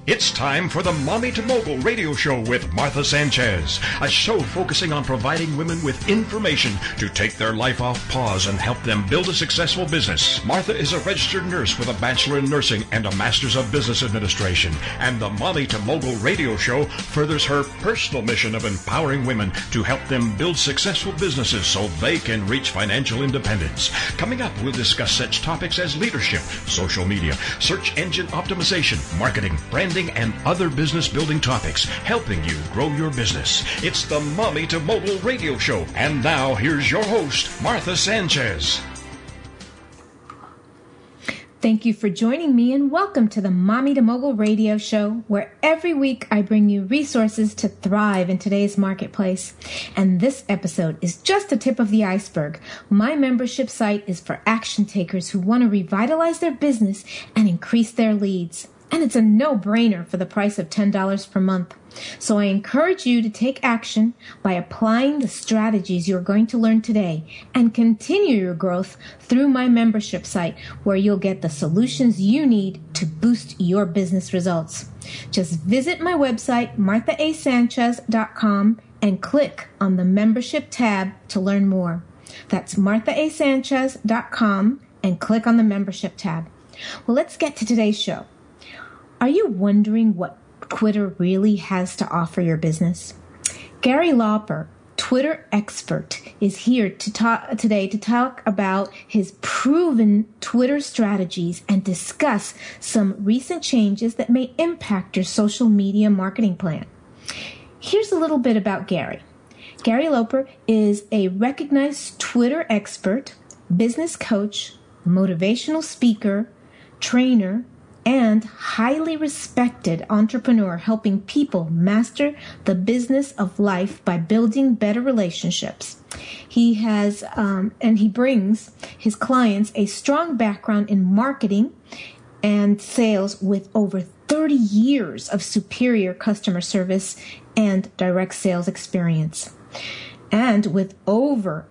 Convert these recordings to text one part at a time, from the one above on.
It's time for the Mommy to Mogul radio show with Martha Sanchez, a show focusing on providing women with information to take their life off pause and help them build a successful business. Martha is a registered nurse with a Bachelor in Nursing and a Master's of Business Administration, and the Mommy to Mogul radio show furthers her personal mission of empowering women to help them build successful businesses so they can reach financial independence. Coming up, we'll discuss such topics as leadership, social media, search engine optimization, marketing, branding, and other business building topics, helping you grow your business. It's the Mommy to Mogul radio show. And now, here's your host, Martha Sanchez. Thank you for joining me, and welcome to the Mommy to Mogul radio show, where every week I bring you resources to thrive in today's marketplace. And this episode is just a tip of the iceberg. My membership site is for action takers who want to revitalize their business and increase their leads. And it's a no-brainer for the price of $10 per month. So I encourage you to take action by applying the strategies you're going to learn today and continue your growth through my membership site, where you'll get the solutions you need to boost your business results. Just visit my website, marthaasanchez.com, and click on the membership tab to learn more. That's marthaasanchez.com and click on the membership tab. Well, let's get to today's show. Are you wondering what Twitter really has to offer your business? Gary Lauper, Twitter expert, is here today to talk about his proven Twitter strategies and discuss some recent changes that may impact your social media marketing plan. Here's a little bit about Gary. Gary Lauper is a recognized Twitter expert, business coach, motivational speaker, trainer, and highly respected entrepreneur, helping people master the business of life by building better relationships. He has, and he brings his clients a strong background in marketing and sales with over 30 years of superior customer service and direct sales experience. And with over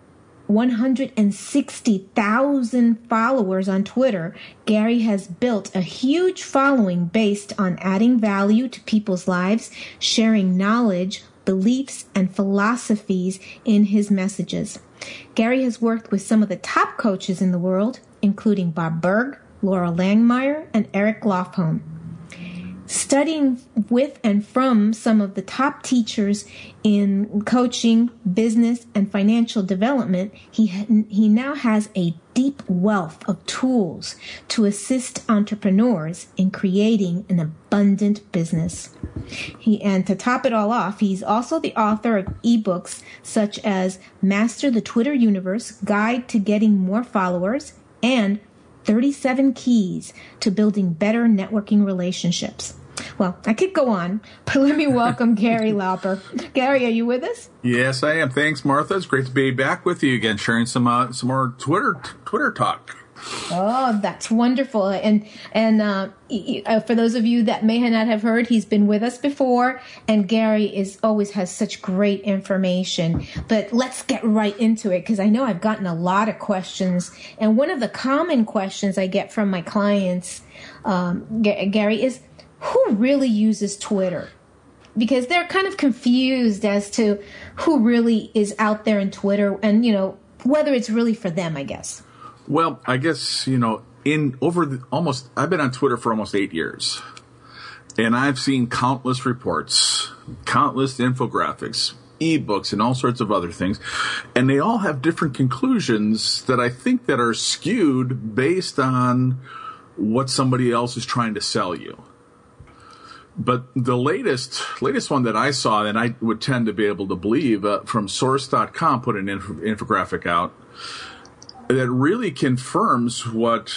160,000 followers on Twitter, Gary has built a huge following based on adding value to people's lives, sharing knowledge, beliefs, and philosophies in his messages. Gary has worked with some of the top coaches in the world, including Bob Burg, Laura Langmeyer, and Eric Lofholm. Studying with and from some of the top teachers in coaching, business, and financial development, he now has a deep wealth of tools to assist entrepreneurs in creating an abundant business. And to top it all off, he's also the author of ebooks such as Master the Twitter Universe, Guide to Getting More Followers, and 37 Keys to Building Better Networking Relationships. Well, I could go on, but let me welcome Gary Lauper. Gary, are you with us? Yes, I am. Thanks, Martha. It's great to be back with you again, sharing some more Twitter talk. Oh, that's wonderful. And for those of you that may not have heard, he's been with us before, and Gary always has such great information. But let's get right into it, because I know I've gotten a lot of questions. And one of the common questions I get from my clients, Gary, is who really uses Twitter? Because they're kind of confused as to who really is out there in Twitter and, whether it's really for them, I guess. Well, I guess, I've been on Twitter for almost 8 years, and I've seen countless reports, countless infographics, ebooks, and all sorts of other things, and they all have different conclusions that I think that are skewed based on what somebody else is trying to sell you. But the latest one that I saw, and I would tend to be able to believe, from Source.com put an infographic out that really confirms what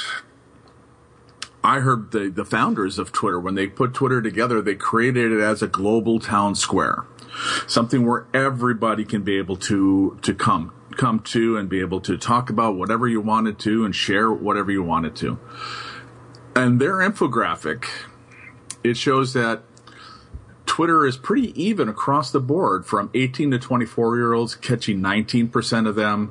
I heard the founders of Twitter, when they put Twitter together, they created it as a global town square, something where everybody can be able to come to and be able to talk about whatever you wanted to and share whatever you wanted to. And their infographic, it shows that Twitter is pretty even across the board, from 18 to 24-year-olds catching 19% of them,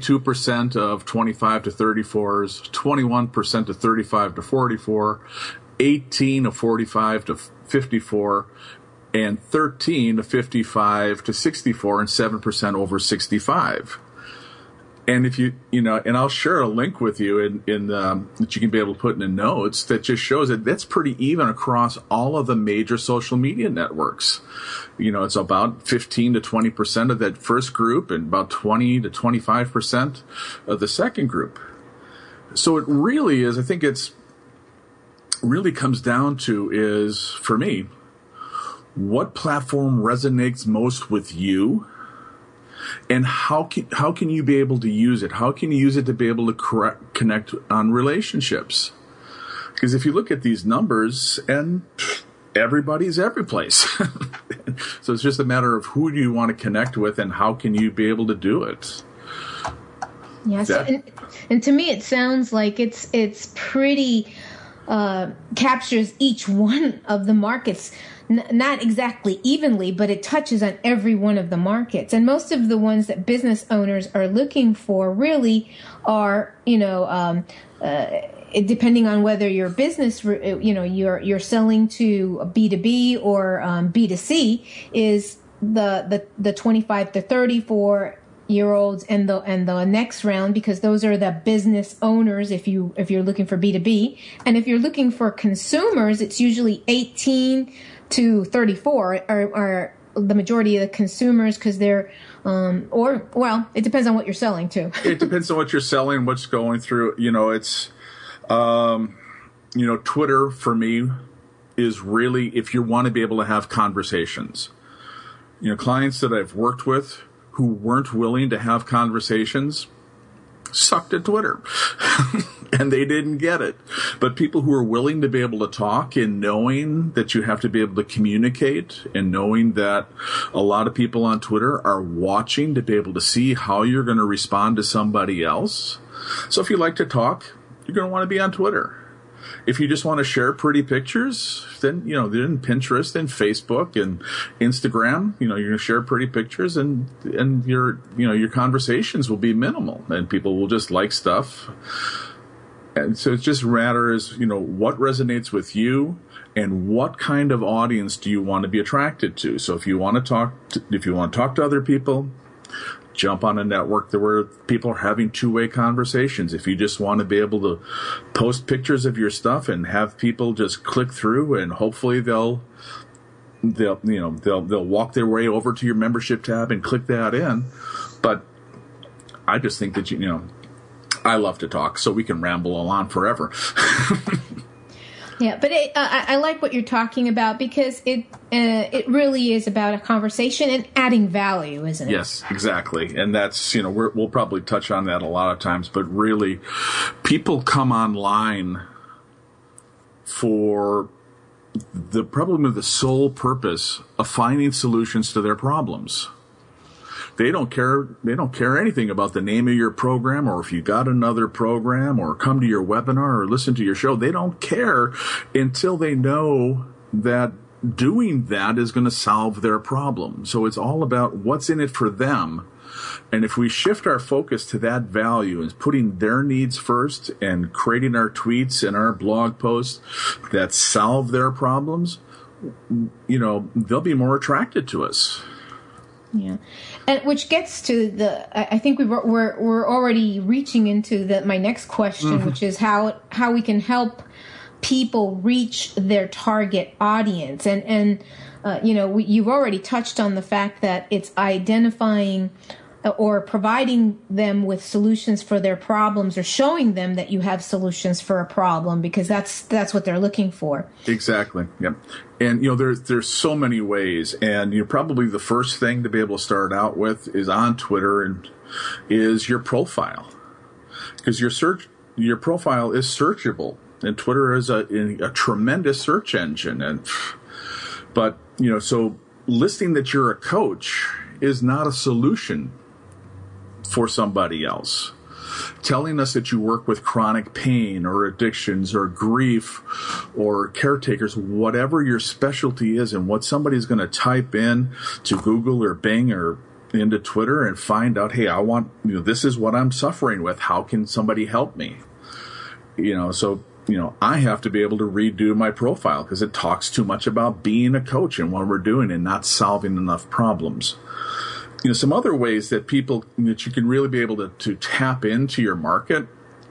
22% of 25 to 34s, 21% to 35 to 44, 18 to 45 to 54, and 13 to 55 to 64, and 7% over 65. And if and I'll share a link with you in that you can be able to put in the notes that just shows that that's pretty even across all of the major social media networks. It's about 15 to 20% of that first group and about 20 to 25% of the second group. So it really is, I think it's really comes down to is, for me, what platform resonates most with you? And how can you be able to use it? How can you use it to be able to connect on relationships? Because if you look at these numbers, and everybody's every place. So it's just a matter of who do you want to connect with and how can you be able to do it? Yes, and to me it sounds like it's pretty captures each one of the markets. Not exactly evenly, but it touches on every one of the markets. And most of the ones that business owners are looking for really are, depending on whether your business, you're selling to B2B or B2C, is the 25 to 34-year-olds and the next round, because those are the business owners if you're looking for B2B. And if you're looking for consumers, it's usually 18 to 34 are the majority of the consumers, because they're it depends on what you're selling too. It depends on what you're selling, what's going through. It's Twitter for me is really, if you want to be able to have conversations. Clients that I've worked with who weren't willing to have conversations sucked at Twitter. And they didn't get it. But people who are willing to be able to talk, and knowing that you have to be able to communicate, and knowing that a lot of people on Twitter are watching to be able to see how you're going to respond to somebody else. So if you like to talk, you're going to want to be on Twitter. If you just want to share pretty pictures, then, then Pinterest and Facebook and Instagram, you're going to share pretty pictures, and your conversations will be minimal, and people will just like stuff. And so it just matters, what resonates with you and what kind of audience do you want to be attracted to. So if you want to talk to other people, jump on a network where people are having two-way conversations. If you just want to be able to post pictures of your stuff and have people just click through, and hopefully they'll walk their way over to your membership tab and click that in. But I just think that I love to talk, so we can ramble on forever. Yeah, but I like what you're talking about, because it really is about a conversation and adding value, isn't it? Yes, exactly. And that's, we'll probably touch on that a lot of times, but really, people come online for probably the sole purpose of finding solutions to their problems. They don't care anything about the name of your program, or if you got another program, or come to your webinar or listen to your show. They don't care until they know that doing that is going to solve their problem. So it's all about what's in it for them. And if we shift our focus to that value and putting their needs first, and creating our tweets and our blog posts that solve their problems, they'll be more attracted to us. Yeah, and which gets to I think we're already reaching into my next question, which is how we can help people reach their target audience, and you've already touched on the fact that it's identifying or providing them with solutions for their problems, or showing them that you have solutions for a problem, because that's what they're looking for. Exactly. Yeah. And there's so many ways, and probably the first thing to be able to start out with is on Twitter, and is your profile, because your profile is searchable, and Twitter is a tremendous search engine, but so listing that you're a coach is not a solution for somebody else. Telling us that you work with chronic pain or addictions or grief or caretakers, whatever your specialty is, and what somebody's going to type in to Google or Bing or into Twitter and find out, hey, I want, this is what I'm suffering with. How can somebody help me? So I have to be able to redo my profile because it talks too much about being a coach and what we're doing and not solving enough problems. Some other ways that that you can really be able to tap into your market,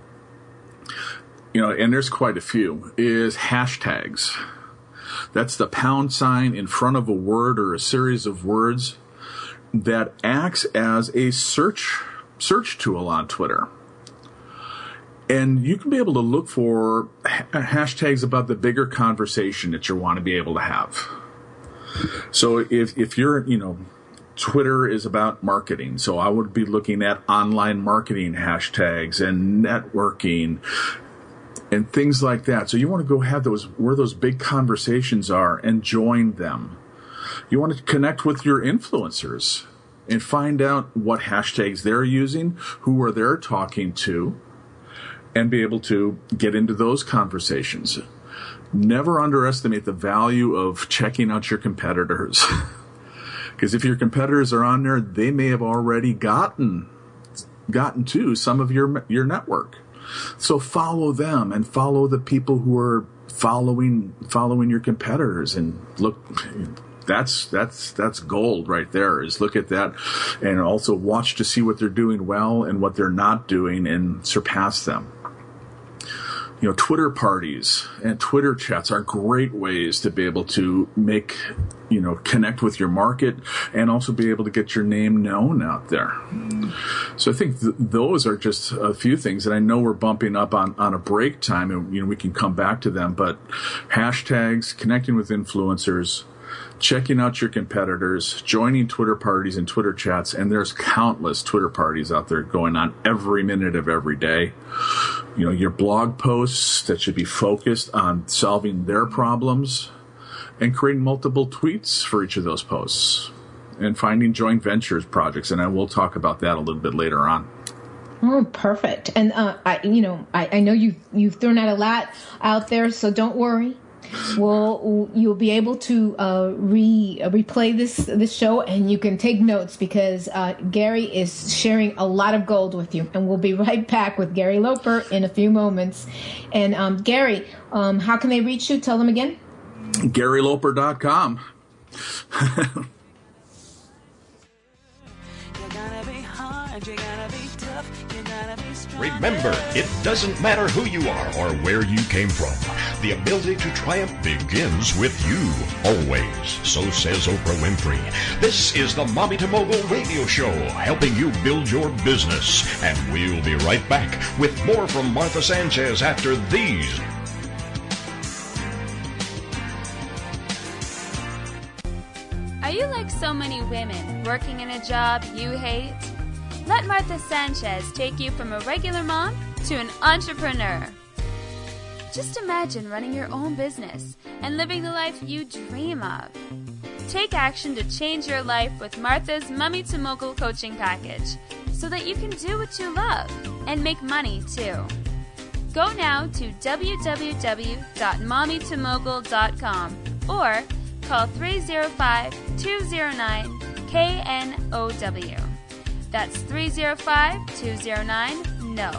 and there's quite a few, is hashtags. That's the # in front of a word or a series of words that acts as a search tool on Twitter. And you can be able to look for hashtags about the bigger conversation that you want to be able to have. So if you're, Twitter is about marketing. So I would be looking at online marketing hashtags and networking and things like that. So you want to go have where those big conversations are and join them. You want to connect with your influencers and find out what hashtags they're using, who are they talking to, and be able to get into those conversations. Never underestimate the value of checking out your competitors. Because if your competitors are on there, they may have already gotten to some of your network. So follow them and follow the people who are following your competitors, and look. That's gold right there, is look at that and also watch to see what they're doing well and what they're not doing and surpass them. Twitter parties and Twitter chats are great ways to be able to connect with your market and also be able to get your name known out there. So I think those are just a few things, and I know we're bumping up on a break time, and we can come back to them, but hashtags, connecting with influencers, checking out your competitors, joining Twitter parties and Twitter chats, and there's countless Twitter parties out there going on every minute of every day. Your blog posts that should be focused on solving their problems, and creating multiple tweets for each of those posts, and finding joint ventures projects, and I will talk about that a little bit later on. Oh, perfect. And I know you've thrown out a lot out there, so don't worry. Well, you'll be able to replay this show, and you can take notes, because Gary is sharing a lot of gold with you. And we'll be right back with Gary Loper in a few moments. And Gary, how can they reach you? Tell them again. GaryLoper.com. Remember, it doesn't matter who you are or where you came from. The ability to triumph begins with you, always. So says Oprah Winfrey. This is the Mommy to Mogul radio show, helping you build your business. And we'll be right back with more from Martha Sanchez after these. Are you like so many women working in a job you hate? Let Martha Sanchez take you from a regular mom to an entrepreneur. Just imagine running your own business and living the life you dream of. Take action to change your life with Martha's Mommy to Mogul coaching package, so that you can do what you love and make money too. Go now to www.mommytomogul.com or call 305-209-KNOW. That's 305-209-NO.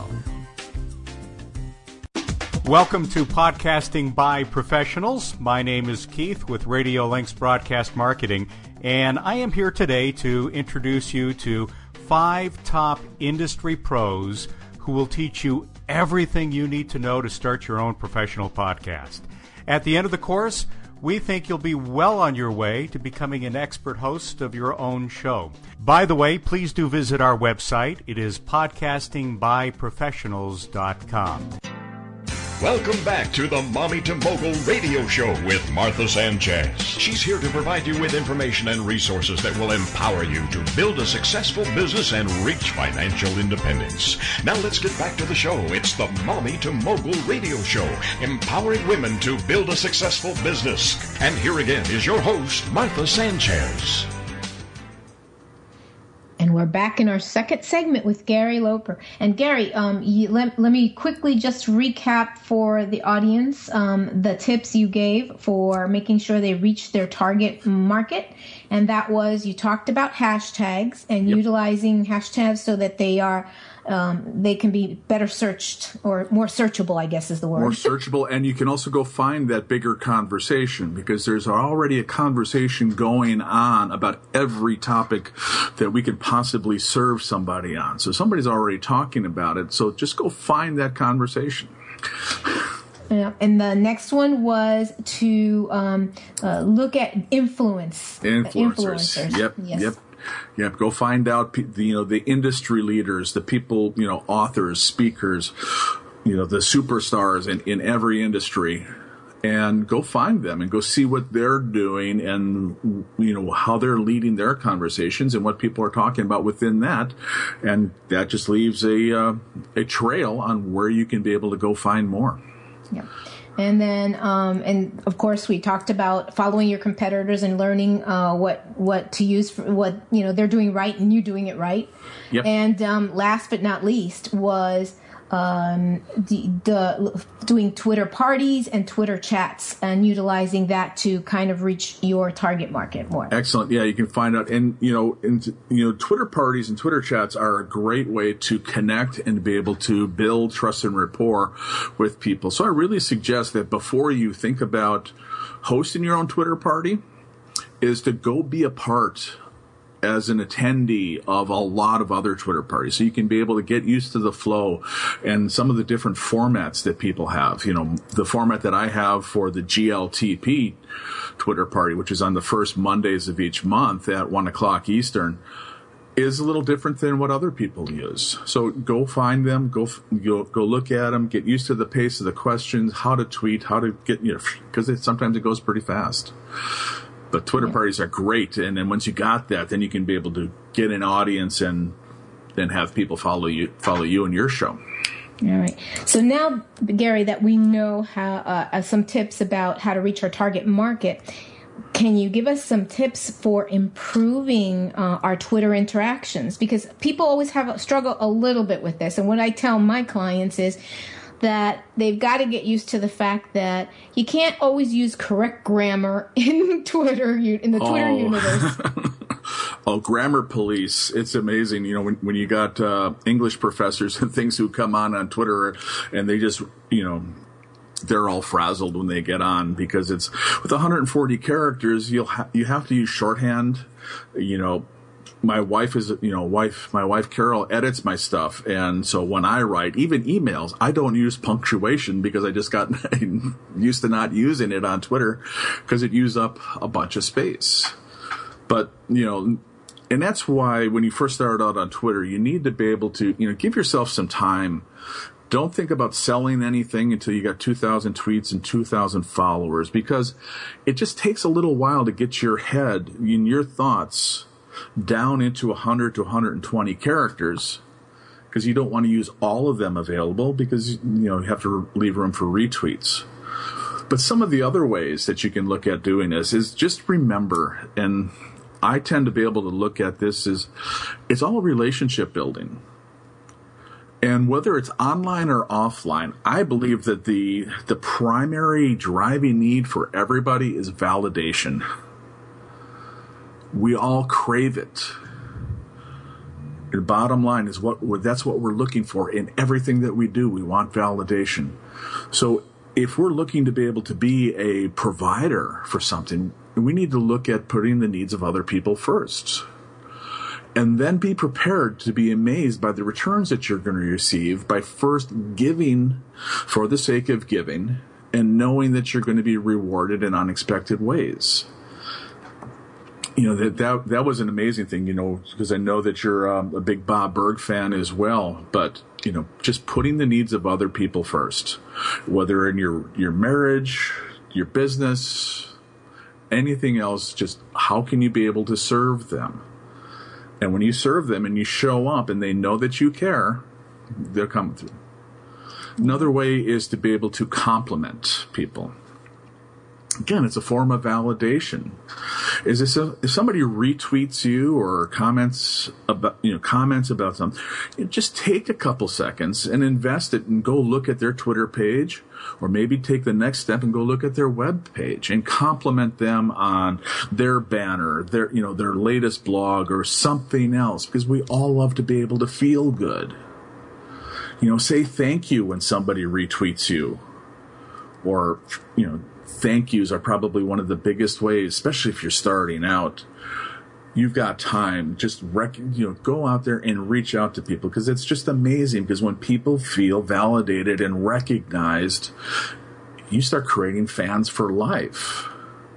Welcome to Podcasting by Professionals. My name is Keith with Radio Links Broadcast Marketing, and I am here today to introduce you to 5 top industry pros who will teach you everything you need to know to start your own professional podcast. At the end of the course, we think you'll be well on your way to becoming an expert host of your own show. By the way, please do visit our website. It is podcastingbyprofessionals.com. Welcome back to the Mommy to Mogul radio show with Martha Sanchez. She's here to provide you with information and resources that will empower you to build a successful business and reach financial independence. Now let's get back to the show. It's the Mommy to Mogul radio show, empowering women to build a successful business. And here again is your host, Martha Sanchez. And we're back in our second segment with Gary Loper. And Gary, let me quickly just recap for the audience the tips you gave for making sure they reach their target market. And that was, you talked about hashtags and utilizing hashtags so that they are they can be better searched, or more searchable, I guess is the word. More searchable, and you can also go find that bigger conversation, because there's already a conversation going on about every topic that we could possibly serve somebody on. So somebody's already talking about it, so just go find that conversation. Yeah. And the next one was to look at influencers. Yep. Go find out, the industry leaders, the people, authors, speakers, the superstars in every industry, and go find them and go see what they're doing and, how they're leading their conversations and what people are talking about within that. And that just leaves a trail on where you can be able to go find more. Yeah. And then, and of course, we talked about following your competitors and learning what to use for what they're doing right and you doing it right. Yep. And last but not least was doing Twitter parties and Twitter chats and utilizing that to kind of reach your target market more. Excellent. Yeah, you can find out, and Twitter parties and Twitter chats are a great way to connect and be able to build trust and rapport with people. So I really suggest that before you think about hosting your own Twitter party, is to go be a part as an attendee of a lot of other Twitter parties, so you can be able to get used to the flow and some of the different formats that people have. The format that I have for the GLTP Twitter party, which is on the first Mondays of each month at 1:00 Eastern, is a little different than what other people use. So go find them, go look at them, get used to the pace of the questions, how to tweet, how to get, because sometimes it goes pretty fast. But Twitter parties are great, and then once you got that, then you can be able to get an audience and then have people follow you and your show. All right. So now, Gary, that we know how some tips about how to reach our target market, can you give us some tips for improving our Twitter interactions? Because people always struggle a little bit with this, and what I tell my clients is that they've got to get used to the fact that you can't always use correct grammar in Twitter, in the Twitter universe. Oh, grammar police. It's amazing. When you got English professors and things who come on Twitter and they just, they're all frazzled when they get on, because it's with 140 characters, you have to use shorthand. My wife Carol edits my stuff, and so when I write, even emails, I don't use punctuation because I just got used to not using it on Twitter because it used up a bunch of space. But and that's why when you first start out on Twitter, you need to be able to give yourself some time. Don't think about selling anything until you got 2,000 tweets and 2,000 followers, because it just takes a little while to get your head and your thoughts down into 100 to 120 characters, because you don't want to use all of them available, because you have to leave room for retweets. But some of the other ways that you can look at doing this is just remember, and I tend to be able to look at this as it's all relationship building. And whether it's online or offline, I believe that the primary driving need for everybody is validation. We all crave it. The bottom line is that's what we're looking for in everything that we do. We want validation. So if we're looking to be able to be a provider for something, we need to look at putting the needs of other people first. And then be prepared to be amazed by the returns that you're going to receive by first giving for the sake of giving and knowing that you're going to be rewarded in unexpected ways. That was an amazing thing, because I know that you're a big Bob Burg fan as well. But, just putting the needs of other people first, whether in your marriage, your business, anything else, just how can you be able to serve them? And when you serve them and you show up and they know that you care, they're coming through. Another way is to be able to compliment people. Again, it's a form of validation. If somebody retweets you or comments about something, just take a couple seconds and invest it and go look at their Twitter page, or maybe take the next step and go look at their web page and compliment them on their banner, their latest blog or something else, because we all love to be able to feel good. Say thank you when somebody retweets you. Or, thank yous are probably one of the biggest ways, especially if you're starting out. You've got time. Just go out there and reach out to people, because it's just amazing. Because when people feel validated and recognized, you start creating fans for life.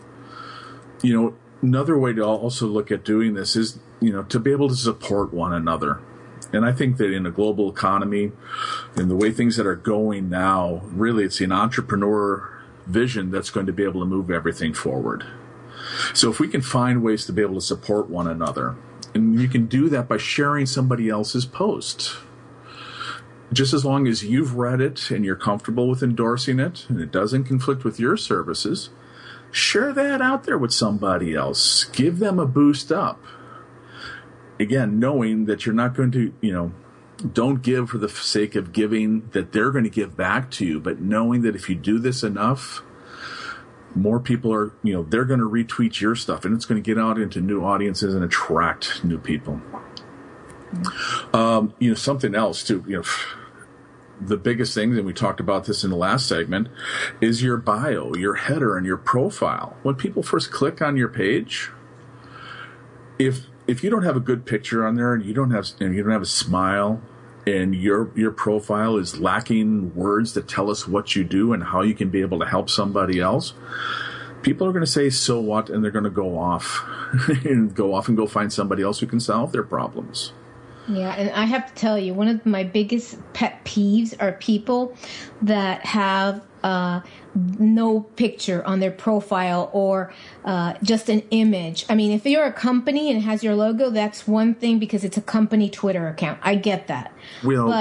Another way to also look at doing this is, to be able to support one another. And I think that in a global economy, in the way things that are going now, really it's an entrepreneur vision that's going to be able to move everything forward. So if we can find ways to be able to support one another, and you can do that by sharing somebody else's post, just as long as you've read it and you're comfortable with endorsing it and it doesn't conflict with your services, share that out there with somebody else. Give them a boost up. Again, knowing that you're not going to, don't give for the sake of giving, that they're going to give back to you, but knowing that if you do this enough, more people are, they're going to retweet your stuff, and it's going to get out into new audiences and attract new people. Something else too, the biggest things, and we talked about this in the last segment, is your bio, your header, and your profile. When people first click on your page, if you don't have a good picture on there, and you don't have a smile, and your profile is lacking words that tell us what you do and how you can be able to help somebody else, people are going to say, so what? And they're going to go off and go find somebody else who can solve their problems. Yeah, and I have to tell you, one of my biggest pet peeves are people that have no picture on their profile, or just an image. I mean, if you're a company and it has your logo, that's one thing, because it's a company Twitter account. I get that. Well,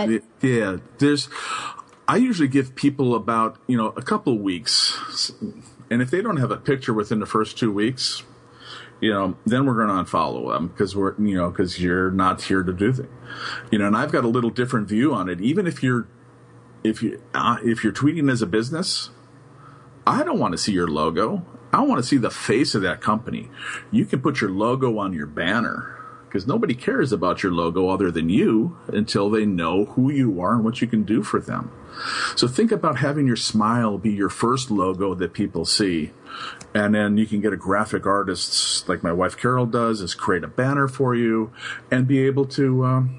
I usually give people about, a couple of weeks. And if they don't have a picture within the first 2 weeks, then we're going to unfollow them, because because you're not here to do things. And I've got a little different view on it. Even if you're tweeting as a business, I don't want to see your logo. I want to see the face of that company. You can put your logo on your banner, because nobody cares about your logo other than you until they know who you are and what you can do for them. So think about having your smile be your first logo that people see. And then you can get a graphic artist like my wife Carol does, is create a banner for you and be able to,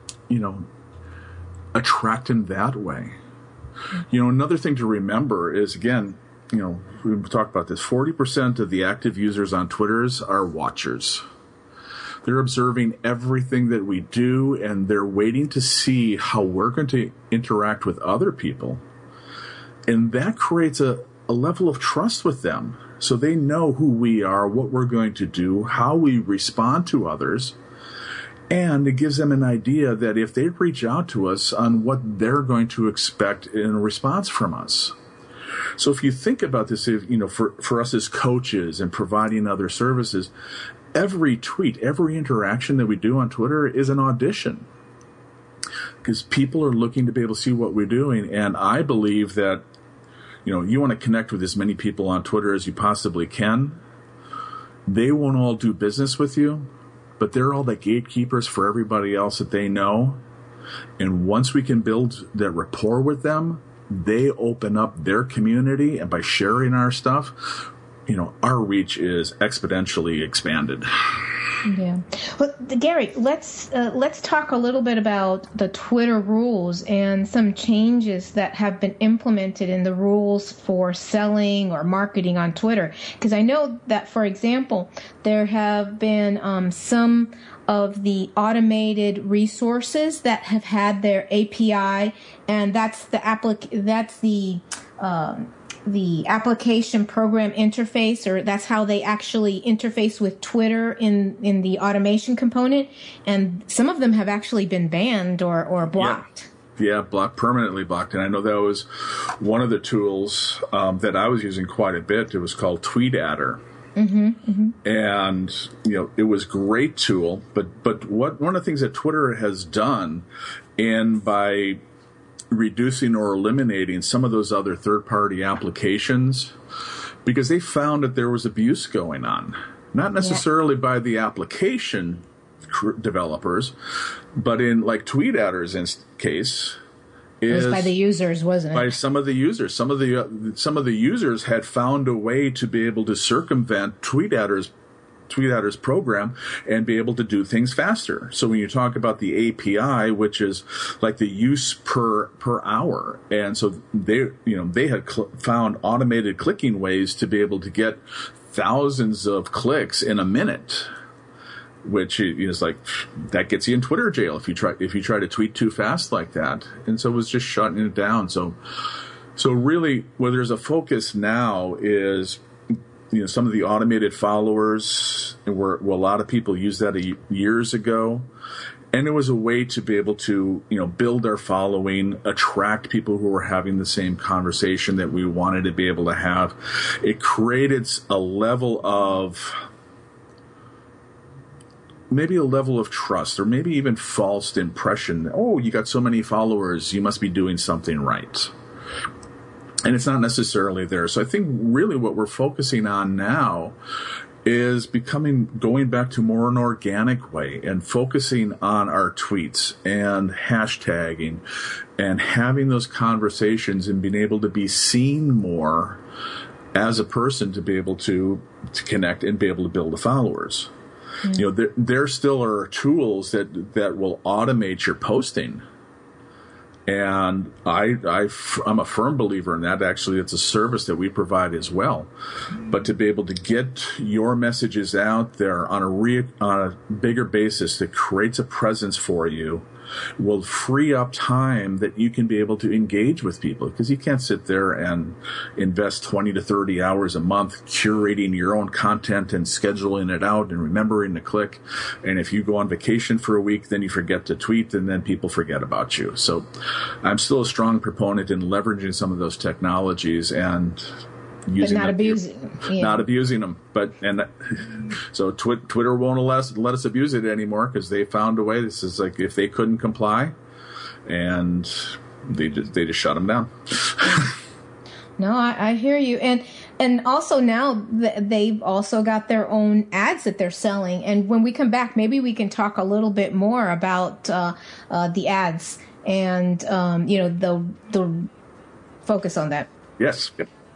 attract them that way. Another thing to remember is, again, we've talked about this, 40% of the active users on Twitter are watchers. They're observing everything that we do, and they're waiting to see how we're going to interact with other people. And that creates a level of trust with them. So they know who we are, what we're going to do, how we respond to others. And it gives them an idea that if they reach out to us on what they're going to expect in a response from us. So if you think about this, for us as coaches and providing other services, every tweet, every interaction that we do on Twitter is an audition, because people are looking to be able to see what we're doing. And I believe that, you want to connect with as many people on Twitter as you possibly can. They won't all do business with you, but they're all the gatekeepers for everybody else that they know. And once we can build that rapport with them, they open up their community, and by sharing our stuff, our reach is exponentially expanded. Yeah. Well, Gary, let's talk a little bit about the Twitter rules and some changes that have been implemented in the rules for selling or marketing on Twitter. Because I know that, for example, there have been some of the automated resources that have had their API, and that's the application program interface, or that's how they actually interface with Twitter in the automation component. And some of them have actually been banned or blocked. Yeah, permanently blocked. And I know that was one of the tools that I was using quite a bit. It was called TweetAdder. Mm-hmm, mm-hmm. And, it was a great tool. But one of the things that Twitter has done, and by reducing or eliminating some of those other third-party applications, because they found that there was abuse going on, not necessarily by the application developers, but in like TweetAdder's case, It was by the users, wasn't it? By some of the users. Some of the users had found a way to be able to circumvent TweetAdder's program and be able to do things faster. So when you talk about the API, which is like the use per hour, and so they had found automated clicking ways to be able to get thousands of clicks in a minute, which is like, that gets you in Twitter jail if you try to tweet too fast like that. And so it was just shutting it down. So really, where there's a focus now is, some of the automated followers, where a lot of people used that years ago. And it was a way to be able to, build our following, attract people who were having the same conversation that we wanted to be able to have. It created a level of trust, or maybe even false impression. Oh, you got so many followers, you must be doing something right. And it's not necessarily there. So I think really what we're focusing on now is going back to more an organic way and focusing on our tweets and hashtagging and having those conversations and being able to be seen more as a person to be able to connect and be able to build the followers. Mm-hmm. There still are tools that will automate your posting. And I'm a firm believer in that. Actually, it's a service that we provide as well. But to be able to get your messages out there on a bigger basis that creates a presence for you will free up time that you can be able to engage with people, because you can't sit there and invest 20 to 30 hours a month curating your own content and scheduling it out and remembering to click. And if you go on vacation for a week, then you forget to tweet, and then people forget about you. So I'm still a strong proponent in leveraging some of those technologies and using not abusing them. So Twitter won't let us abuse it anymore, because they found a way. This is like, if they couldn't comply, and they just shut them down. No, I hear you. And also now they've also got their own ads that they're selling. And when we come back, maybe we can talk a little bit more about the ads and the focus on that. Yes.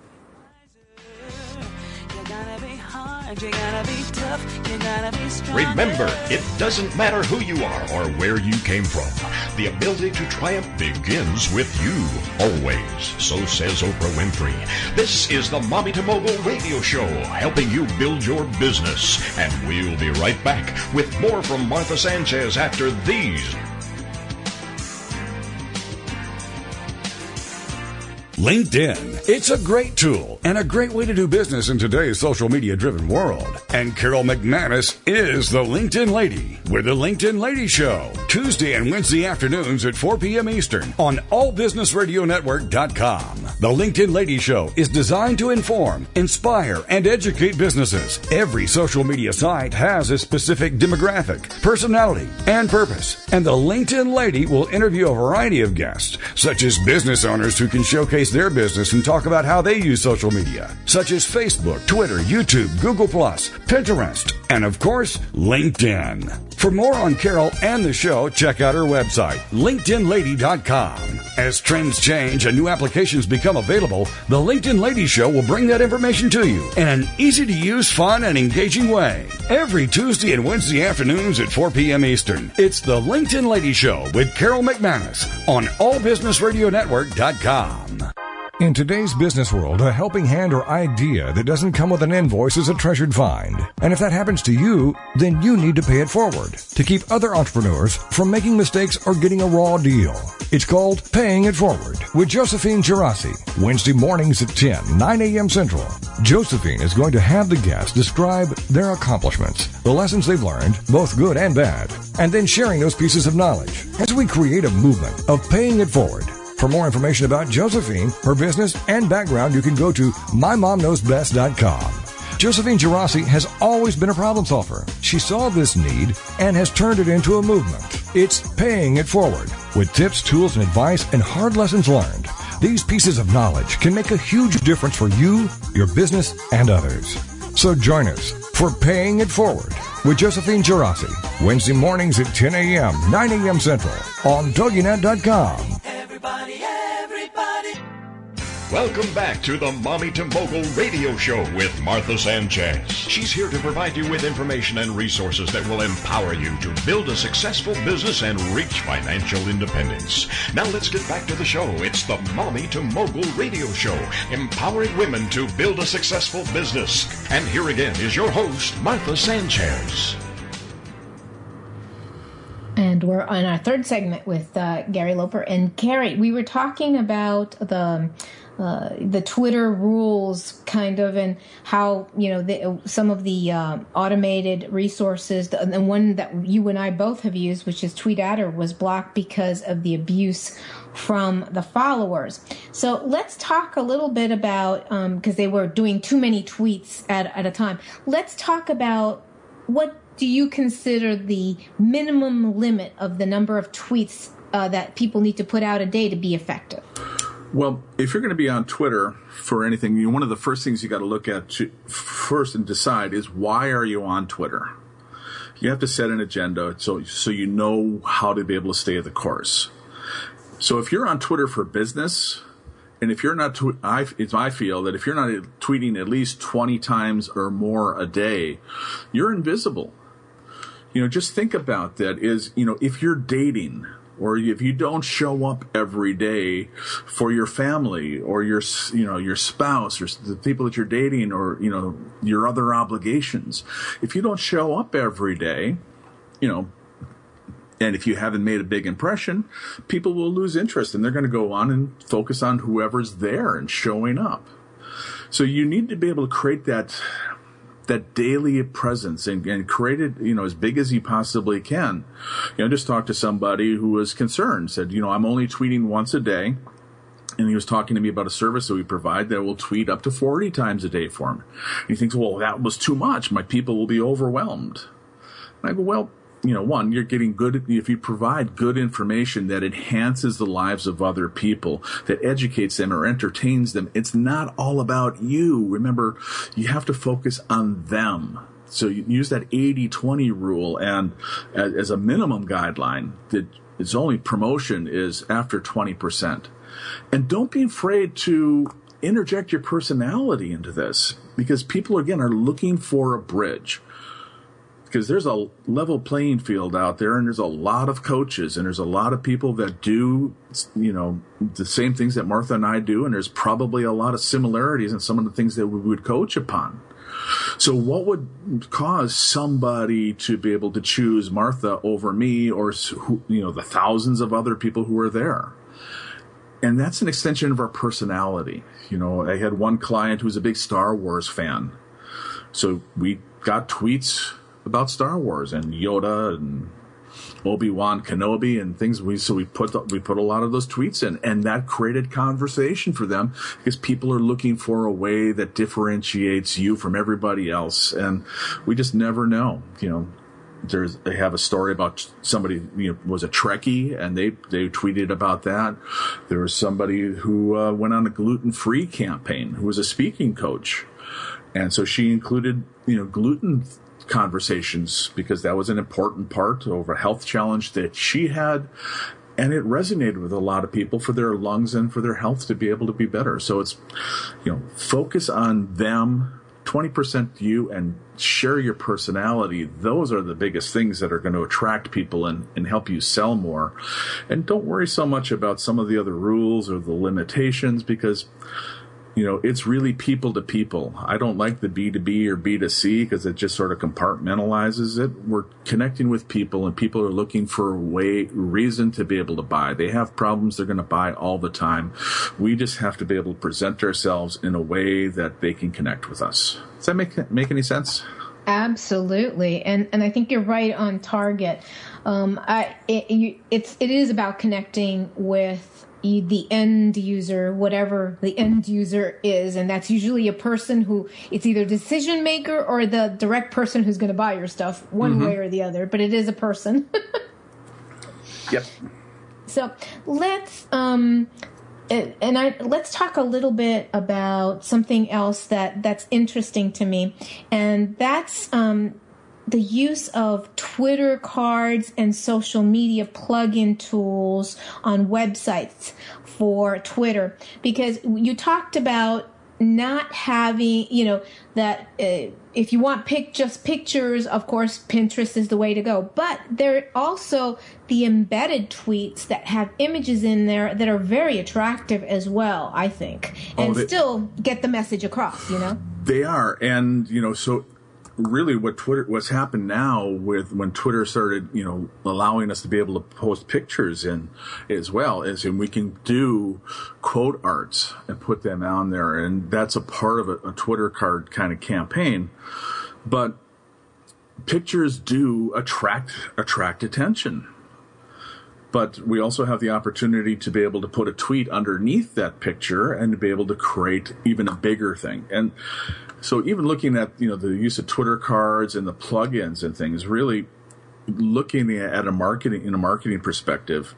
Remember, it doesn't matter who you are or where you came from. The ability to triumph begins with you, always. So says Oprah Winfrey. This is the Mommy to Mogul radio show, helping you build your business. And we'll be right back with more from Martha Sanchez after these. LinkedIn. It's a great tool and a great way to do business in today's social media driven world. And Carol McManus is the LinkedIn Lady with the LinkedIn Lady Show, Tuesday and Wednesday afternoons at 4 p.m. Eastern on allbusinessradionetwork.com. The LinkedIn Lady Show is designed to inform, inspire, and educate businesses. Every social media site has a specific demographic, personality, and purpose. And the LinkedIn Lady will interview a variety of guests, such as business owners who can showcase their business and talk about how they use social media, such as Facebook, Twitter, YouTube, Google+, Pinterest, and of course, LinkedIn. For more on Carol and the show, check out her website, LinkedInLady.com. As trends change and new applications become available, the LinkedIn Lady Show will bring that information to you in an easy-to-use, fun, and engaging way. Every Tuesday and Wednesday afternoons at 4 p.m. Eastern, it's the LinkedIn Lady Show with Carol McManus on allbusinessradionetwork.com. In today's business world, a helping hand or idea that doesn't come with an invoice is a treasured find. And if that happens to you, then you need to pay it forward to keep other entrepreneurs from making mistakes or getting a raw deal. It's called Paying It Forward with Josephine Girassi, Wednesday mornings at 10, 9 a.m. Central. Josephine is going to have the guests describe their accomplishments, the lessons they've learned, both good and bad, and then sharing those pieces of knowledge as we create a movement of paying it forward. For more information about Josephine, her business, and background, you can go to mymomknowsbest.com. Josephine Girassi has always been a problem solver. She saw this need and has turned it into a movement. It's Paying It Forward with tips, tools, and advice and hard lessons learned. These pieces of knowledge can make a huge difference for you, your business, and others. So join us for Paying It Forward with Josephine Girassi, Wednesday mornings at 10 a.m., 9 a.m. Central on TogiNet.com. Everybody Welcome back to the Mommy to Mogul radio show with Martha Sanchez. She's here to provide you with information and resources that will empower you to build a successful business and reach financial independence. Now let's get back to the show. It's the Mommy to Mogul radio show, empowering women to build a successful business. And here again is your host, Martha Sanchez. And we're on our third segment with Gary Loper. And Gary, we were talking about the Twitter rules, kind of, and how, you know, some of the automated resources, the one that you and I both have used, which is TweetAdder, was blocked because of the abuse from the followers. So let's talk a little bit about, because they were doing too many tweets at a time. Let's talk about what do you consider the minimum limit of the number of tweets that people need to put out a day to be effective? Well, if you're going to be on Twitter for anything, one of the first things you got to look at first and decide is, why are you on Twitter? You have to set an agenda so you know how to be able to stay the course. So if you're on Twitter for business, and if you're not, I feel that if you're not tweeting at least 20 times or more a day, you're invisible. You know, just think about that. If you're dating, or if you don't show up every day for your family or your spouse or the people that you're dating, or, you know, your other obligations, if you don't show up every day, you know, and if you haven't made a big impression, people will lose interest, and they're going to go on and focus on whoever's there and showing up. So you need to be able to create that daily presence and create it, you know, as big as you possibly can. You know, I just talked to somebody who was concerned, said, you know, I'm only tweeting once a day. And he was talking to me about a service that we provide that will tweet up to 40 times a day for him. And he thinks, well, that was too much. My people will be overwhelmed. And I go, well, you know, one, you're getting good if you provide good information that enhances the lives of other people, that educates them or entertains them. It's not all about you. Remember, you have to focus on them. So you use that 80-20 rule, and as a minimum guideline, that its only promotion is after 20%. And don't be afraid to interject your personality into this, because people, again, are looking for a bridge. Because there's a level playing field out there, and there's a lot of coaches, and there's a lot of people that do, you know, the same things that Martha and I do, and there's probably a lot of similarities in some of the things that we would coach upon. So what would cause somebody to be able to choose Martha over me, or, you know, the thousands of other people who are there? And that's an extension of our personality. You know, I had one client who was a big Star Wars fan. So we got tweets about Star Wars and Yoda and Obi-Wan Kenobi and things. We put a lot of those tweets in, and that created conversation for them, because people are looking for a way that differentiates you from everybody else. And we just never know. You know, they have a story about somebody, you know, was a Trekkie, and they tweeted about that. There was somebody who went on a gluten-free campaign, who was a speaking coach, and so she included, you know, gluten conversations, because that was an important part of a health challenge that she had, and it resonated with a lot of people for their lungs and for their health to be able to be better. So it's, you know, focus on them, 20% you, and share your personality. Those are the biggest things that are going to attract people and help you sell more. And don't worry so much about some of the other rules or the limitations, because, you know, it's really people to people. I don't like the B2B or B2C, because it just sort of compartmentalizes it. We're connecting with people, and people are looking for a reason to be able to buy. They have problems they're going to buy all the time. We just have to be able to present ourselves in a way that they can connect with us. Does that make any sense? Absolutely. And I think you're right on target. It is about connecting with the end user, whatever the end user is, and that's usually a person who, it's either decision maker or the direct person who's going to buy your stuff, one way or the other, but it is a person. Yep. So let's let's talk a little bit about something else that's interesting to me, and that's the use of Twitter cards and social media plug-in tools on websites for Twitter, because you talked about not having, that if you want just pictures, of course, Pinterest is the way to go. But there are also the embedded tweets that have images in there that are very attractive as well, I think, and still get the message across, They are. And, so really what's happened now with when Twitter started, allowing us to be able to post pictures in as well is, and we can do quote arts and put them on there. And that's a part of a Twitter card kind of campaign. But pictures do attract attention. But we also have the opportunity to be able to put a tweet underneath that picture and to be able to create even a bigger thing. And so even looking at, the use of Twitter cards and the plugins and things, really looking at a marketing perspective,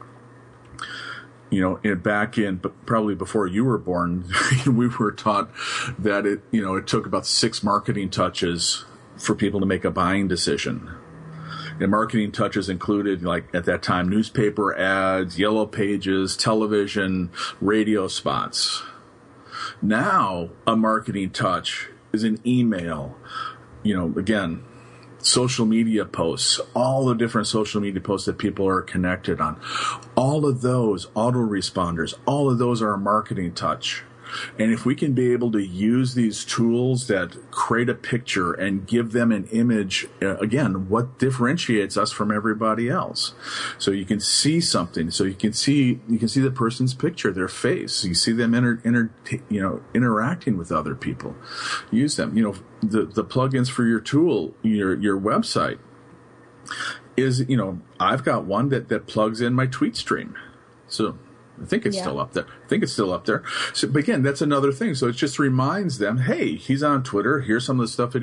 probably before you were born, we were taught that it took about 6 marketing touches for people to make a buying decision. And marketing touches included, like at that time, newspaper ads, yellow pages, television, radio spots. Now, a marketing touch is an email, again, social media posts, all the different social media posts that people are connected on. All of those autoresponders, all of those are a marketing touch. And if we can be able to use these tools that create a picture and give them an image, again, what differentiates us from everybody else? So you can see something. So you can see the person's picture, their face. You see them interacting with other people. Use them. The plugins for your tool, your website is, I've got one that plugs in my tweet stream. So I think it's still up there. So, but again, that's another thing. So it just reminds them, hey, he's on Twitter. Here's some of the stuff that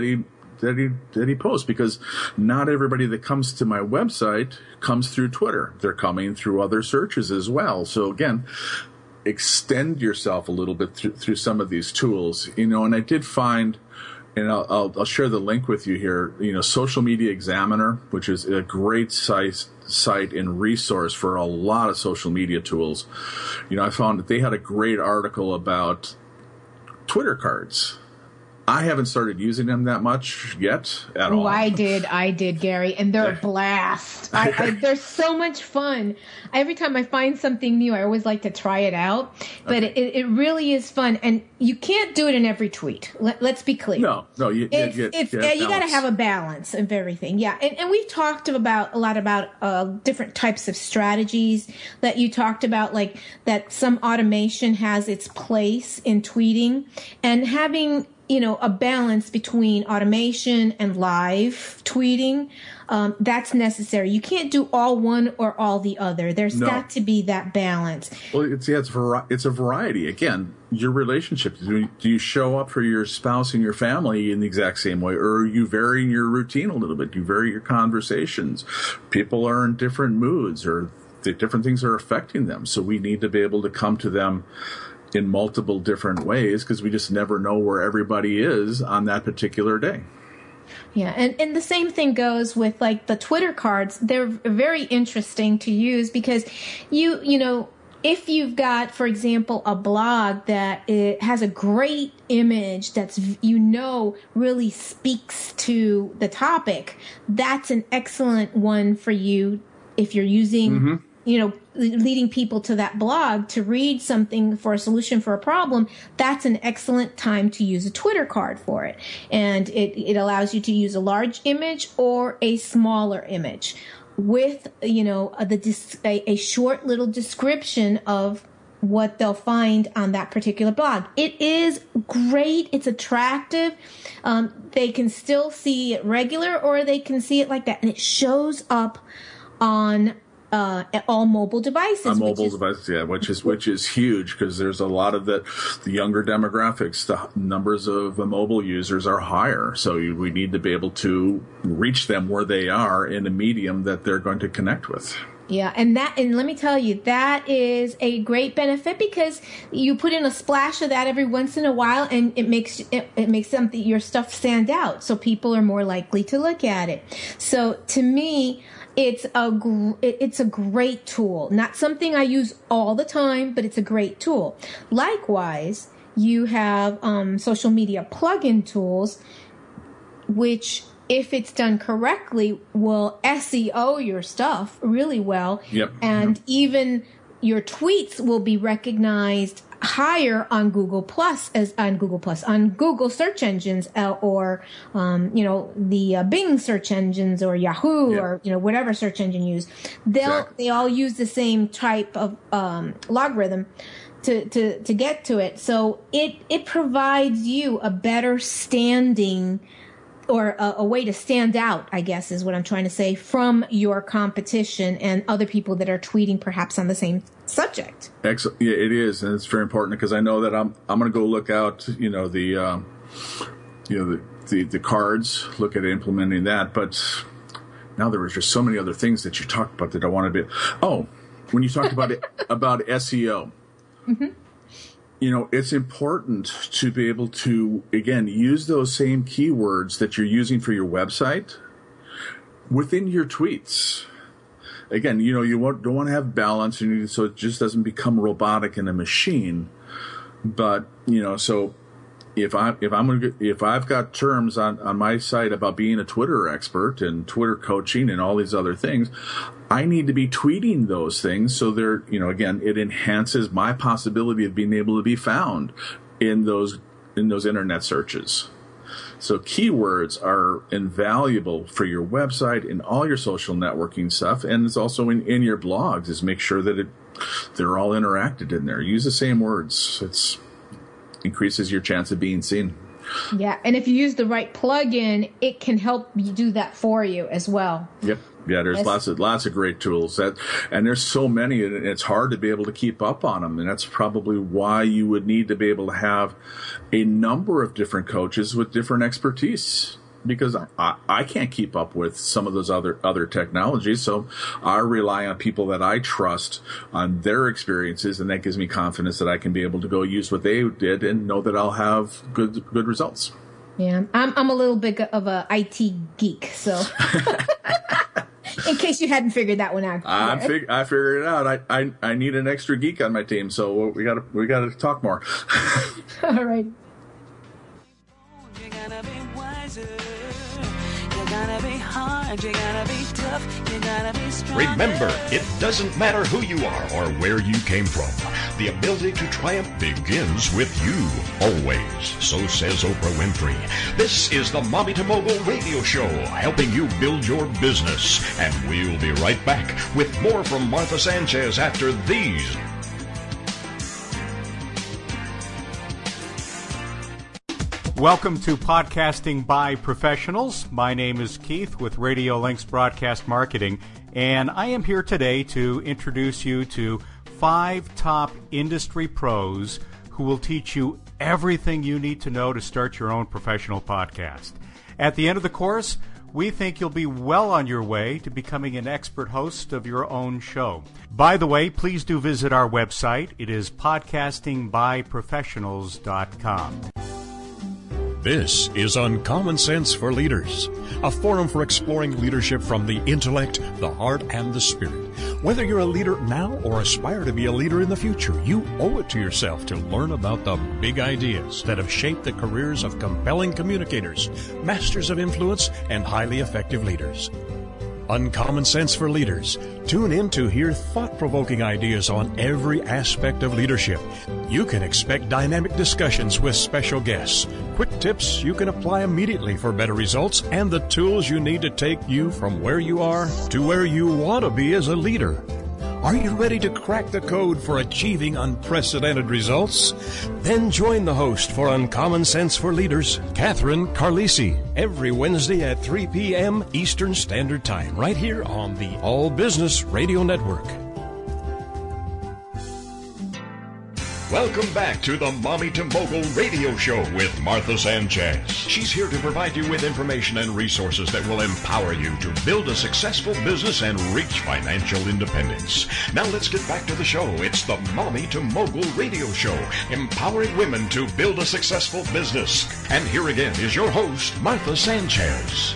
he posts, because not everybody that comes to my website comes through Twitter. They're coming through other searches as well. So again, extend yourself a little bit through some of these tools, and I did find, and I'll share the link with you here, Social Media Examiner, which is a great site and resource for a lot of social media tools. I found that they had a great article about Twitter cards. I haven't started using them that much yet at all. I did, Gary, and they're a blast. They're so much fun. Every time I find something new, I always like to try it out. But it really is fun, and you can't do it in every tweet. Let's be clear. No, you got to have a balance of everything. Yeah, and we've talked a lot about different types of strategies that you talked about, like that some automation has its place in tweeting, and having a balance between automation and live tweeting, that's necessary. You can't do all one or all the other. There's got to be that balance. Well, it's a variety. Again, your relationships. Do you show up for your spouse and your family in the exact same way, or are you varying your routine a little bit? Do you vary your conversations? People are in different moods, or the different things are affecting them. So we need to be able to come to them in multiple different ways, because we just never know where everybody is on that particular day. Yeah, and the same thing goes with like the Twitter cards. They're very interesting to use because if you've got, for example, a blog that it has a great image that's really speaks to the topic, that's an excellent one for you if you're using leading people to that blog to read something for a solution for a problem. That's an excellent time to use a Twitter card for it. And it allows you to use a large image or a smaller image with, a short little description of what they'll find on that particular blog. It is great. It's attractive. They can still see it regular, or they can see it like that. And it shows up on all mobile devices. On mobile devices, yeah, which is huge, because there's a lot of the younger demographics. The numbers of mobile users are higher, so we need to be able to reach them where they are in a medium that they're going to connect with. Yeah, and let me tell you, that is a great benefit because you put in a splash of that every once in a while, and it makes something, your stuff stand out, so people are more likely to look at it. So to me, it's a great tool. Not something I use all the time, but it's a great tool. Likewise, you have social media plugin tools, which, if it's done correctly, will SEO your stuff really well. Yep. And even your tweets will be recognized higher on Google on Google search engines, or the Bing search engines, or Yahoo, or whatever search engine you use. They all use the same type of logarithm to get to it. So it provides you a better standing, or a way to stand out, I guess is what I'm trying to say, from your competition and other people that are tweeting perhaps on the same subject. Excellent. Yeah, it is, and it's very important because I know that I'm going to go look out, the cards, look at implementing that. But now there was just so many other things that you talked about that I want to be. Oh, when you talked about about SEO. Mm-hmm. It's important to be able to, again, use those same keywords that you're using for your website within your tweets. Again, you don't want to have balance, so it just doesn't become robotic in a machine. But so if I've got terms on my site about being a Twitter expert and Twitter coaching and all these other things, I need to be tweeting those things so they're, again, it enhances my possibility of being able to be found in those internet searches. So keywords are invaluable for your website and all your social networking stuff, and it's also in your blogs. Is make sure that they're all interacted in there. Use the same words. It increases your chance of being seen. Yeah, and if you use the right plugin, it can help you do that for you as well. Yep. Yeah, there's lots of great tools and there's so many, and it's hard to be able to keep up on them. And that's probably why you would need to be able to have a number of different coaches with different expertise, because I can't keep up with some of those other technologies. So I rely on people that I trust on their experiences, and that gives me confidence that I can be able to go use what they did and know that I'll have good results. Yeah, I'm a little bit of a IT geek, so in case you hadn't figured that one out. I figured it out. I need an extra geek on my team, so we got to talk more. All right. You gotta be wiser. You gotta be hard. You gotta be tough. You gotta be strong. Remember, it doesn't matter who you are or where you came from. The ability to triumph begins with you, always. So says Oprah Winfrey. This is the Mommy to Mogul radio show, helping you build your business. And we'll be right back with more from Martha Sanchez after these. Welcome to Podcasting by Professionals. My name is Keith with Radio Links Broadcast Marketing, and I am here today to introduce you to 5 top industry pros who will teach you everything you need to know to start your own professional podcast. At the end of the course, we think you'll be well on your way to becoming an expert host of your own show. By the way, please do visit our website. It is podcastingbyprofessionals.com. This is Uncommon Sense for Leaders, a forum for exploring leadership from the intellect, the heart, and the spirit. Whether you're a leader now or aspire to be a leader in the future, you owe it to yourself to learn about the big ideas that have shaped the careers of compelling communicators, masters of influence, and highly effective leaders. Uncommon Sense for Leaders. Tune in to hear thought-provoking ideas on every aspect of leadership. You can expect dynamic discussions with special guests, quick tips you can apply immediately for better results, and the tools you need to take you from where you are to where you want to be as a leader. Are you ready to crack the code for achieving unprecedented results? Then join the host for Uncommon Sense for Leaders, Catherine Carlisi, every Wednesday at 3 p.m. Eastern Standard Time, right here on the All Business Radio Network. Welcome back to the Mommy to Mogul radio show with Martha Sanchez. She's here to provide you with information and resources that will empower you to build a successful business and reach financial independence. Now let's get back to the show. It's the Mommy to Mogul radio show, empowering women to build a successful business. And here again is your host, Martha Sanchez.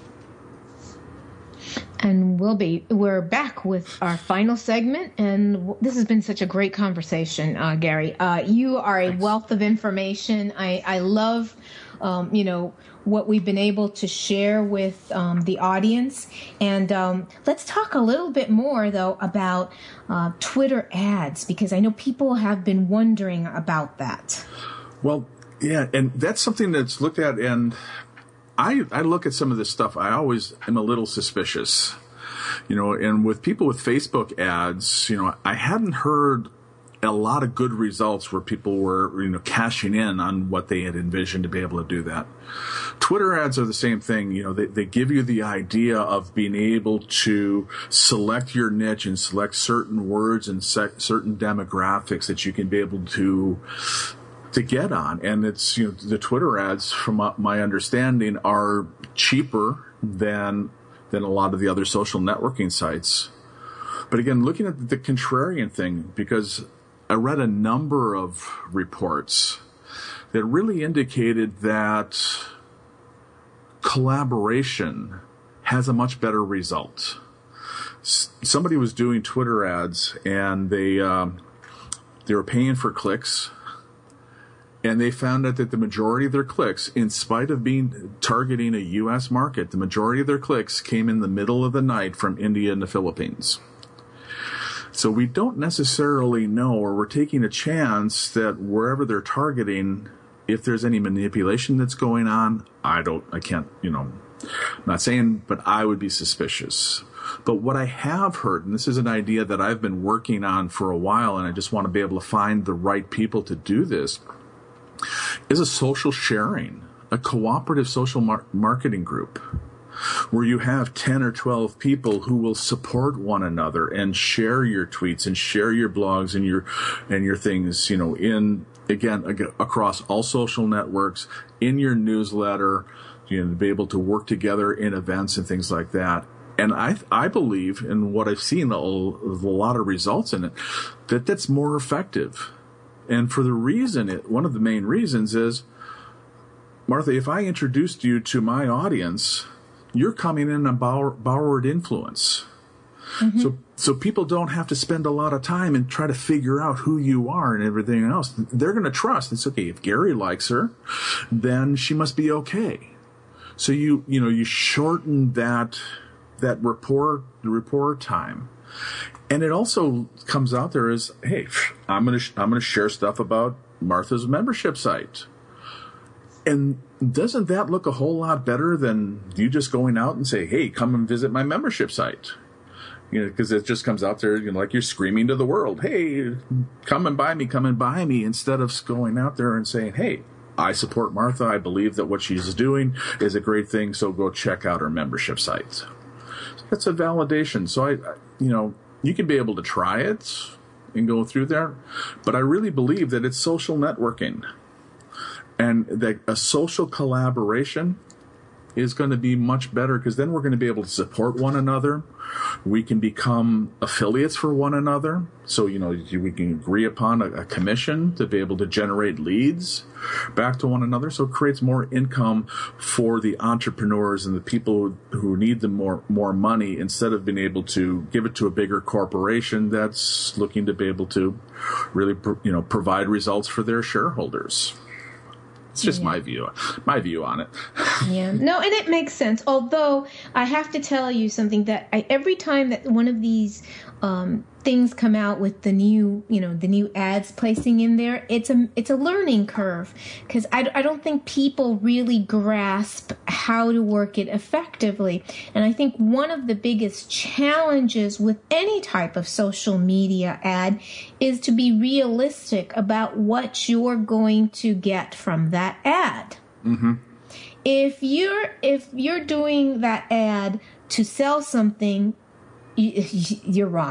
And we're back with our final segment, and this has been such a great conversation, Gary. You are a wealth of information. I love, what we've been able to share with the audience. And let's talk a little bit more, though, about Twitter ads, because I know people have been wondering about that. Well, yeah, and that's something that's looked at, and I look at some of this stuff. I always am a little suspicious, and with people with Facebook ads, I hadn't heard a lot of good results where people were, cashing in on what they had envisioned to be able to do that. Twitter ads are the same thing. They give you the idea of being able to select your niche and select certain words and certain demographics that you can be able to get on. And it's, the Twitter ads, from my understanding, are cheaper than a lot of the other social networking sites. But again, looking at the contrarian thing, because I read a number of reports that really indicated that collaboration has a much better result. Somebody was doing Twitter ads, and they were paying for clicks. And they found out that the majority of their clicks, in spite of targeting a U.S. market, the majority of their clicks came in the middle of the night from India and the Philippines. So we don't necessarily know, or we're taking a chance that wherever they're targeting, if there's any manipulation that's going on, I'm not saying, but I would be suspicious. But what I have heard, and this is an idea that I've been working on for a while, and I just want to be able to find the right people to do this, is a social sharing, a cooperative social marketing group, where you have 10 or 12 people who will support one another and share your tweets and share your blogs and your things, across all social networks, in your newsletter, to be able to work together in events and things like that. And I believe, in what I've seen, a lot of results in it, that's more effective. And for the reason, one of the main reasons is, Martha, if I introduced you to my audience, you're coming in on borrowed influence. Mm-hmm. So people don't have to spend a lot of time and try to figure out who you are and everything else. They're going to trust. It's okay. If Gary likes her, then she must be okay. So you shorten that rapport time. And it also comes out there as, hey, I'm gonna share stuff about Martha's membership site. And doesn't that look a whole lot better than you just going out and say, hey, come and visit my membership site? Because it just comes out there, like you're screaming to the world, hey, come and buy me, instead of going out there and saying, hey, I support Martha. I believe that what she's doing is a great thing, so go check out her membership site. That's a validation. So you can be able to try it and go through there, but I really believe that it's social networking, and that a social collaboration is going to be much better, because then we're going to be able to support one another. We can become affiliates for one another. So, we can agree upon a commission to be able to generate leads back to one another. So it creates more income for the entrepreneurs and the people who need the more money, instead of being able to give it to a bigger corporation that's looking to be able to really, provide results for their shareholders. It's just my view on it. Yeah. No, and it makes sense. Although I have to tell you something, that every time that one of these things come out with the new ads placing in there, it's a learning curve, because I don't think people really grasp how to work it effectively. And I think one of the biggest challenges with any type of social media ad is to be realistic about what you're going to get from that ad. Mm-hmm. If you're doing that ad to sell something, you're wrong.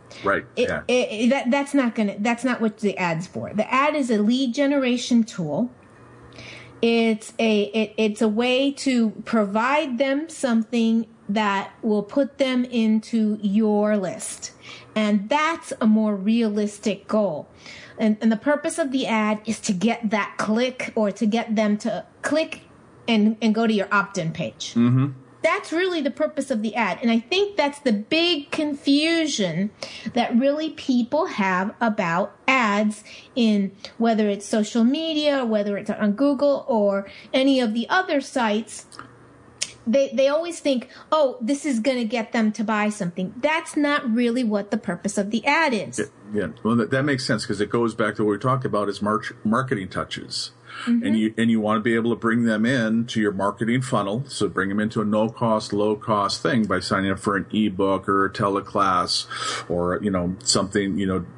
Right. That's not what the ad's for. The ad is a lead generation tool. It's a way to provide them something that will put them into your list. And that's a more realistic goal. And the purpose of the ad is to get that click, or to get them to click and go to your opt-in page. Mm-hmm. That's really the purpose of the ad. And I think that's the big confusion that really people have about ads, in whether it's social media, whether it's on Google or any of the other sites. They always think, oh, this is going to get them to buy something. That's not really what the purpose of the ad is. Yeah. Well, that makes sense, because it goes back to what we talked about is marketing touches. Mm-hmm. And you want to be able to bring them in to your marketing funnel. So bring them into a no-cost, low-cost thing by signing up for an ebook or a teleclass, or something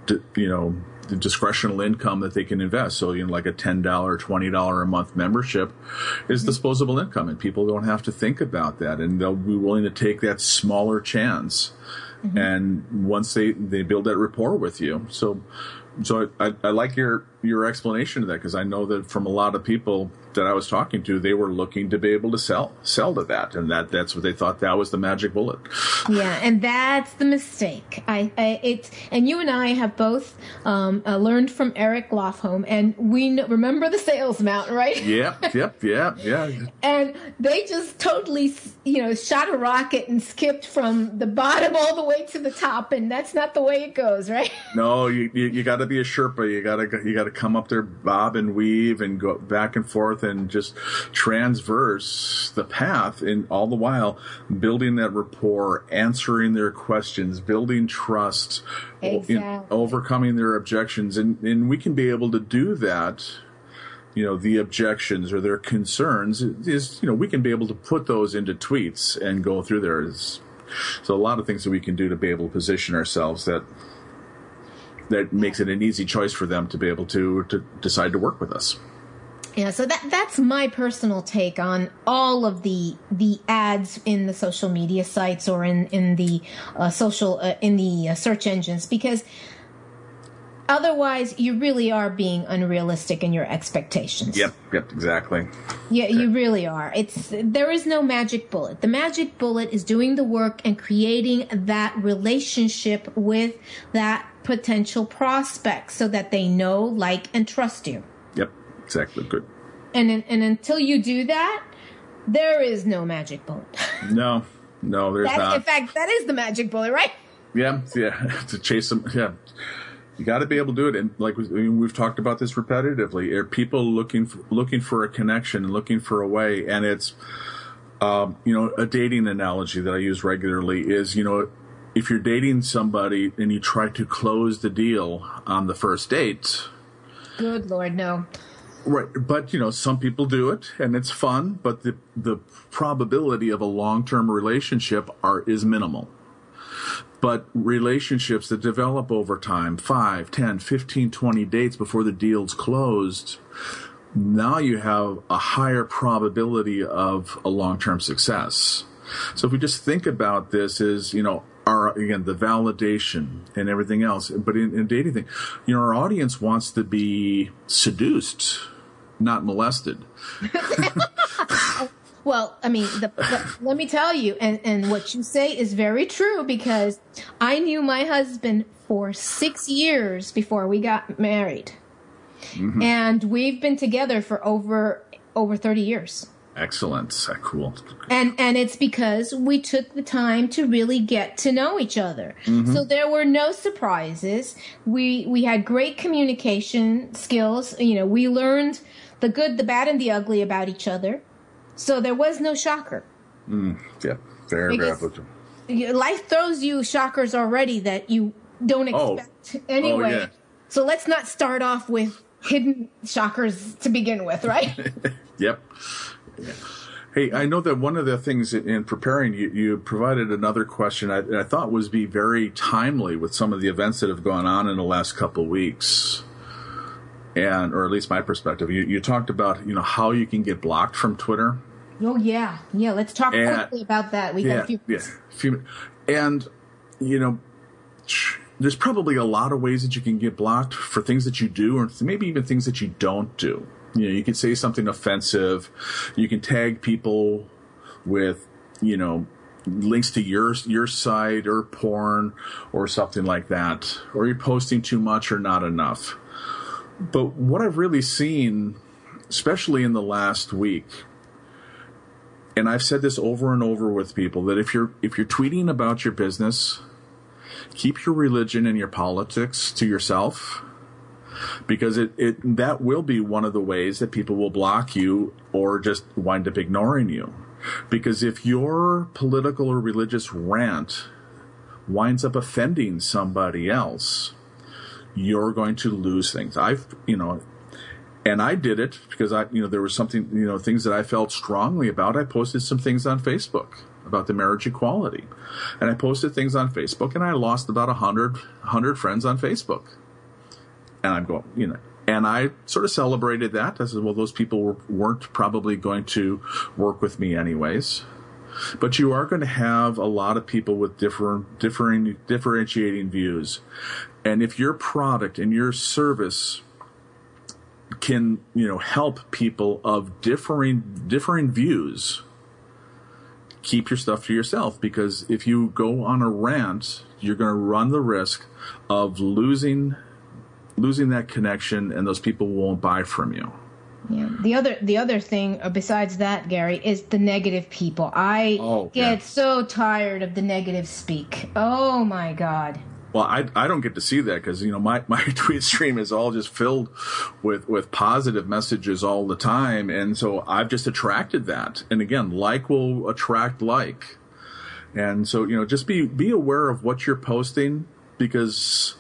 the discretional income that they can invest. So like a $10, $20 a month membership is disposable income, and people don't have to think about that, and they'll be willing to take that smaller chance. Mm-hmm. And once they build that rapport with you, so I like your explanation of that, because I know that from a lot of people that I was talking to, they were looking to be able to sell to that, and that's what they thought that was the magic bullet. Yeah, and that's the mistake. And you and I have both learned from Eric Lofholm, and we remember the Sales Mountain, right? Yeah. And they just totally, shot a rocket and skipped from the bottom all the way to the top, and that's not the way it goes, right? No, you got to be a Sherpa. You got to come up there, bob and weave, and go back and forth, and just transverse the path, and all the while building that rapport, answering their questions, building trust, exactly. Overcoming their objections, and we can be able to do that. The objections or their concerns is we can be able to put those into tweets and go through there. So a lot of things that we can do to be able to position ourselves that makes it an easy choice for them to be able to decide to work with us. Yeah, so that's my personal take on all of the ads in the social media sites, or in the search engines, because otherwise you really are being unrealistic in your expectations. Yep, exactly. Yeah, okay. You really are. There is no magic bullet. The magic bullet is doing the work and creating that relationship with that potential prospect, so that they know, like, and trust you. Yep, exactly. Good. And until you do that, there is no magic bullet. No, there's not. In fact, that is the magic bullet, right? Yeah. To chase them. Yeah, you got to be able to do it. And like we've talked about this repetitively, are people looking for a connection and looking for a way? And it's a dating analogy that I use regularly is if you're dating somebody and you try to close the deal on the first date. Good Lord, no. Right, but some people do it, and it's fun, but the probability of a long-term relationship is minimal. But relationships that develop over time, 5, 10, 15, 20 dates before the deal's closed, now you have a higher probability of a long-term success. So if we just think about this as, the validation and everything else, but in a dating thing, our audience wants to be seduced, not molested. Well, I mean, let me tell you, and what you say is very true, because I knew my husband for 6 years before we got married. Mm-hmm. And we've been together for over 30 years. Excellent. Cool. And it's because we took the time to really get to know each other. Mm-hmm. So there were no surprises. We had great communication skills. We learned the good, the bad, and the ugly about each other. So there was no shocker. Yeah, very applicable. Life throws you shockers already that you don't expect anyway. Yeah. So let's not start off with hidden shockers to begin with, right? Yep. Yeah. Hey, I know that one of the things in preparing, you provided another question I thought was be very timely with some of the events that have gone on in the last couple of weeks. Or at least my perspective. You talked about, how you can get blocked from Twitter. Oh, yeah. Yeah, let's talk quickly about that. We got a few minutes. And, there's probably a lot of ways that you can get blocked for things that you do, or maybe even things that you don't do. You know, you can say something offensive. You can tag people with, you know, links to your site or porn or something like that, or you're posting too much or not enough. But what I've really seen, especially in the last week, and I've said this over and over with people, that if you're tweeting about your business, keep your religion and your politics to yourself, because that will be one of the ways that people will block you or just wind up ignoring you. Because if your political or religious rant winds up offending somebody else, you're going to lose things. And I did it because there was something, things that I felt strongly about. I posted some things on Facebook about the marriage equality, and I posted things on Facebook, and I lost about 100 friends on Facebook. And I'm going, and I sort of celebrated that. I said, well, those people weren't probably going to work with me anyways. But you are going to have a lot of people with differentiating views. And if your product and your service can, help people of differing views, keep your stuff to yourself. Because if you go on a rant, you're going to run the risk of losing that connection, and those people won't buy from you. Yeah. The other thing besides that, Gary, is the negative people. I get so tired of the negative speak. Oh my God. Well, I don't get to see that because my tweet stream is all just filled with positive messages all the time, and so I've just attracted that. And again, like will attract like, and so just be aware of what you're posting, because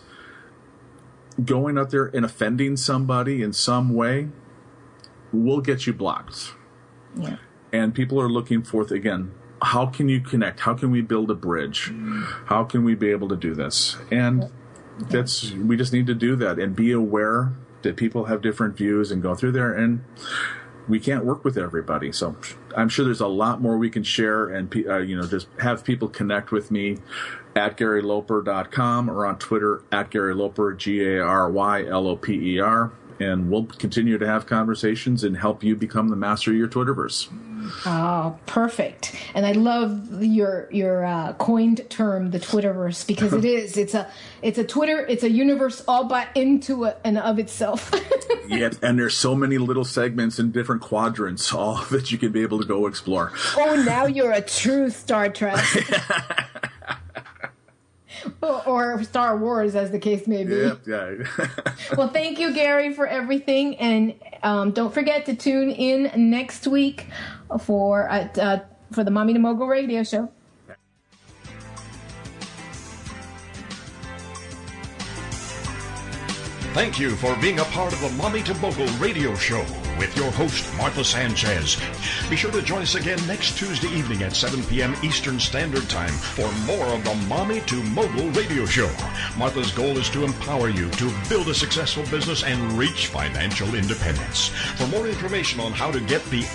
going out there and offending somebody in some way will get you blocked. Yeah. And people are looking for, again, how can you connect? How can we build a bridge? How can we be able to do this? And we just need to do that and be aware that people have different views and go through there, and we can't work with everybody. So I'm sure there's a lot more we can share, and just have people connect with me at GaryLoper.com or on Twitter at GaryLoper, GaryLoper, and we'll continue to have conversations and help you become the master of your Twitterverse. Oh, perfect. And I love your coined term, the Twitterverse, because it's a Twitter, it's a universe all by into and of itself. Yeah, and there's so many little segments and different quadrants all that you can be able to go explore. Oh, now you're a true Star Trek. Or Star Wars, as the case may be. Yeah. Well, thank you, Gary, for everything. And don't forget to tune in next week for the Mommy to Mogul radio show. Thank you for being a part of the Mommy to Mogul radio show with your host, Martha Sanchez. Be sure to join us again next Tuesday evening at 7 p.m. Eastern Standard Time for more of the Mommy to Mogul radio show. Martha's goal is to empower you to build a successful business and reach financial independence. For more information on how to get the